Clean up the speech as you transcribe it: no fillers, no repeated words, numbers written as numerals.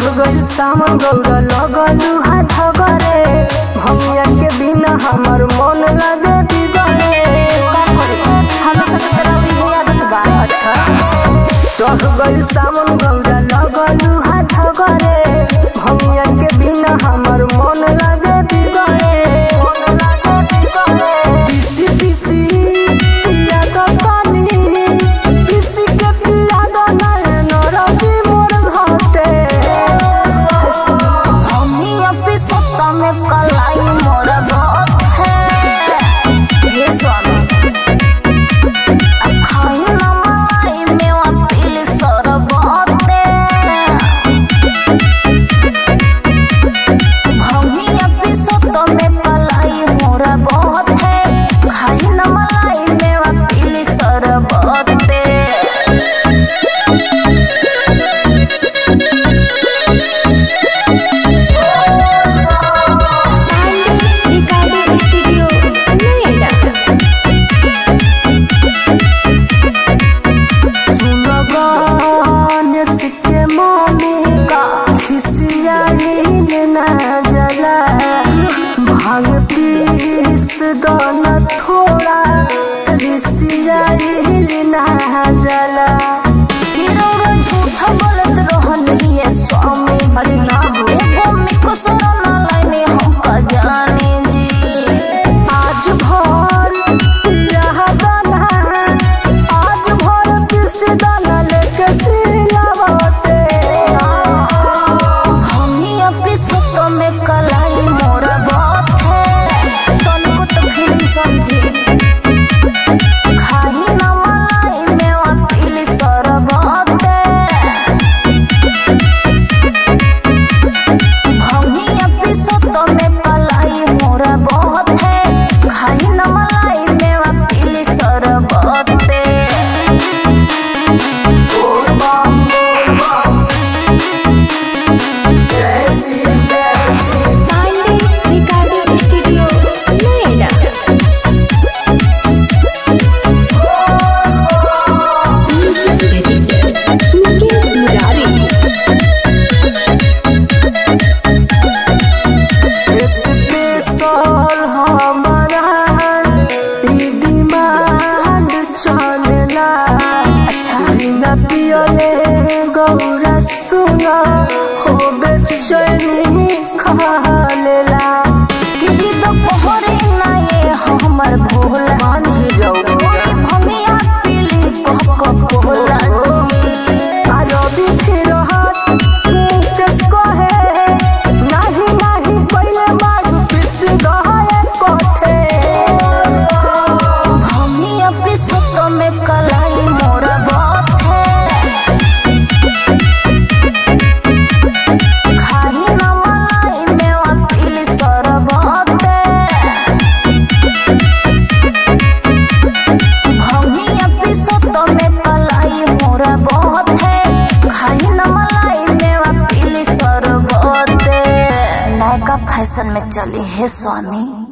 गई सामन गौरा लगलू हाथ गरे भैया के बिना हमार मन लगे बिगड़े हम सब तरह भी आदत बा। अच्छा चढ़ गई सामन गौरा लगलू हाथ गरे भैया के बिना हमार मन लगे बिगड़े पिसी पिसी पिया तो पानी पिसी के पिया दो नयन रजी मोर घटे हमी अपनी सत्ता में कलाई मोर बात है हे स्वामी। खाई ना मलाई मेवा पीली सरबते हमी अपनी सत्ता में कलाई मोर बात है। खाई ना मलाई मेवा पीली सरबते रिकॉर्डिंग स्टूडियो नोएडा। सुनगान सिक्के मम्मी का खिसियाली ना जला भांग पीस दाना थोड़ा रिसियाली ना जला हीरो झूठ बोलत रहनी है स्वामी अरे ना हो एगो मिको सोना लाइने हमका जाने जी। आज भर यह दाना आज भर पीस दाना लेके सिलावते हमी अपनी सुतो में कलाई मोरा बात है तनको तो फीलिंग समझी। खाही ना मलाई मेवा पीली सरबते हमी अपनी सुतो में कलाई मोरा बात है। खाही ना मलाई मेवा पीली सरबते recording studio Noida. Mukesh Murari. Special हमारा ई डिमांड चलेला अच्छा बिना पियले गौरा सुना हो बेचैनी खा लेला किसी तो कोहरे ना ये हमर भोला मान ही जाओ मोरी भमिया पीली कह कह भोला रवि फिर हाथ मुकेश कहे नाही नाही पहले मारू पिस दहे कोठे हमी अपनी सुतो में कलाई मोरा बात है। खाही ना मलाई मेवा पीली सरबते हमी अपनी सुतो में कलाई मोरा बात है। खाही ना मलाई मेवा पीली सरबते नयका फैशन में चली है स्वामी।